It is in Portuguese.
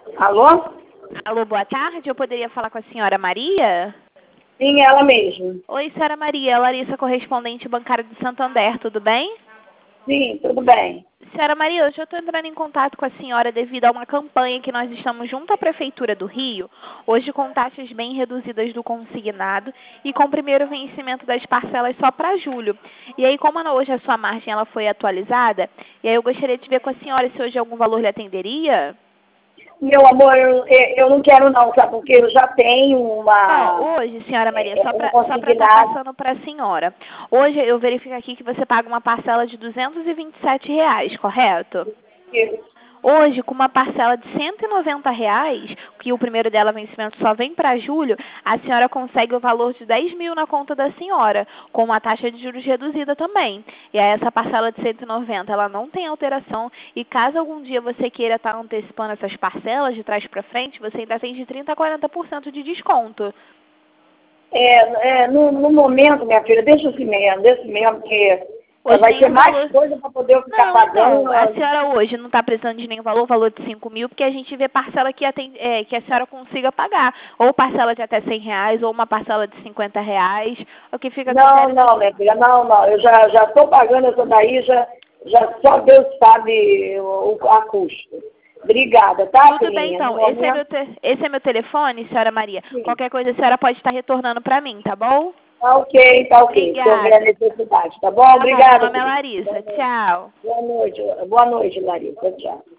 Alô? Alô, boa tarde. Eu poderia falar com a senhora Maria? Sim, ela mesma. Oi, senhora Maria. Larissa, correspondente bancária do Santander, tudo bem? Sim, tudo bem. Senhora Maria, hoje eu estou entrando em contato com a senhora devido a uma campanha que nós estamos junto à Prefeitura do Rio, hoje com taxas bem reduzidas do consignado e com o primeiro vencimento das parcelas só para julho. E aí, como hoje a sua margem ela foi atualizada, e aí eu gostaria de ver com a senhora se hoje algum valor lhe atenderia? Meu amor, eu não quero não, sabe? Porque eu já tenho uma... Não, hoje, senhora Maria, só um para estar consignado. passando para a senhora. Hoje eu verifico aqui que você paga uma parcela de R$ 227, correto? Hoje, com uma parcela de R$ 190, que o primeiro dela vencimento só vem para julho, a senhora consegue o valor de 10 mil na conta da senhora, com uma taxa de juros reduzida também. E aí essa parcela de 190, ela não tem alteração, e caso algum dia você queira estar antecipando essas parcelas de trás para frente, você ainda tem de 30% a 40% de desconto. No momento, minha filha, deixa esse mesmo, porque Hoje vai ter nenhum mais valor. coisa para poder eu ficar Não, então, pagando. a senhora hoje não está precisando de nenhum valor de 5 mil, porque a gente vê parcela que a senhora consiga pagar. Ou parcela de até R$ 100, ou uma parcela de R$ 50, o que fica a critério da Não, minha filha, não. Eu já estou pagando essa daí, já só Deus sabe a custo. Obrigada, tá, Tudo bem, filhinha? No então. momento, Esse é meu telefone, senhora Maria. sim. Qualquer coisa a senhora pode estar retornando para mim, tá bom? Tá ok, tá ok. Se houver a Obrigada. necessidade, tá bom? Tá bom, meu Obrigada, nome é filhinha. Larissa. Tchau. Boa noite, Larissa. Tchau.